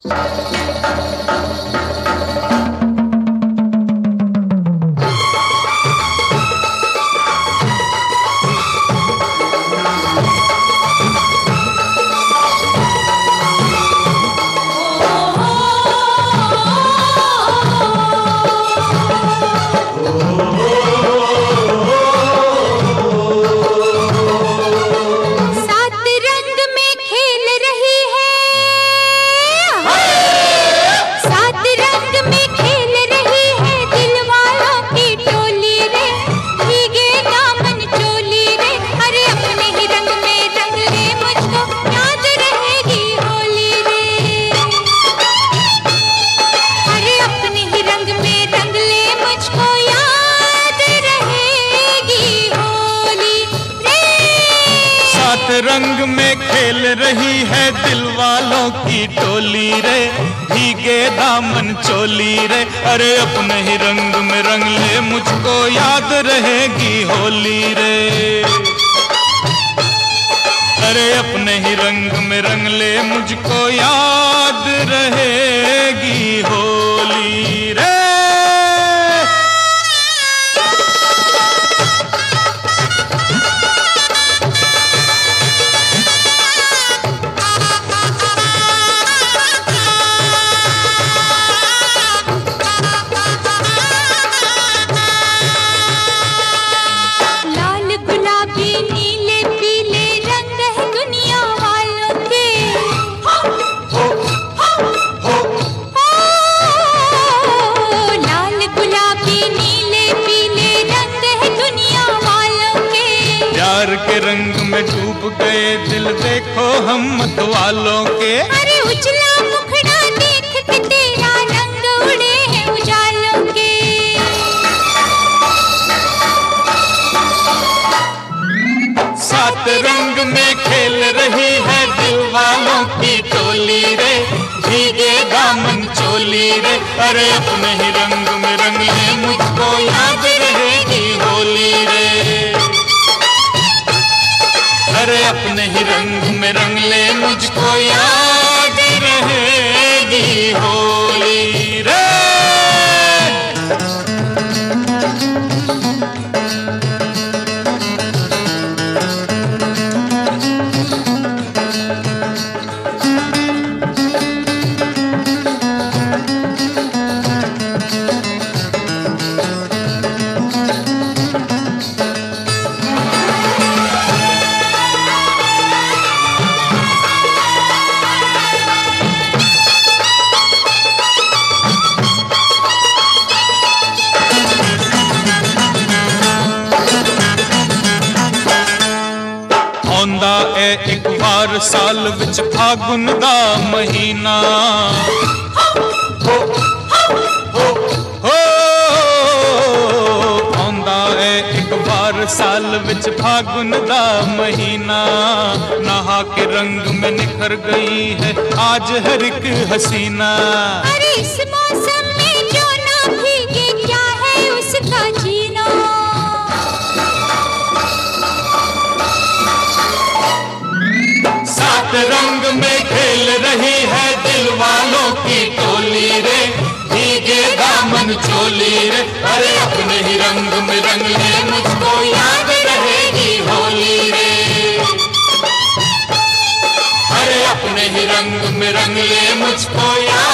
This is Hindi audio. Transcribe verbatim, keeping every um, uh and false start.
रंग में खेल रही है दिल वालों की टोली रे, भीगे दामन चोली रे। अरे अपने ही रंग में रंग ले, मुझको याद रहेगी होली रे। अरे अपने ही रंग में रंग ले, मुझको याद रहेगी होली रे। के रंग में डूब गए दिल, देखो हम मत वालों के। अरे उजला मुखड़ा देख के तेरा रंग उड़े हैं उजालों के। सात रंग में खेल रही है दिल वालों की टोली रे, भीगे दामन चोली रे। अरे अपने ही रंग में रंग ले, मुझको याद रहेगी होली रे। अरे अपने ही रंग में रंग ले, मुझको याद रहेगी होली रे। आंदा है एक बार साल विच फागुन दा महीना, हो आंदा है एक बार साल विच फागुन दा महीना। नहा के रंग में निखर गई है आज हर एक हसीना। अरे इस मौसम में जो ना भीगे क्या है उसका जीना। सात रंग में खेल रही है दिल वालों की टोली रे, भीगे दामन चोली रे। अरे अपने ही रंग में रंग ले, मुझको याद रहेगी होली रे। अरे अपने ही रंग में रंग ले, मुझको याद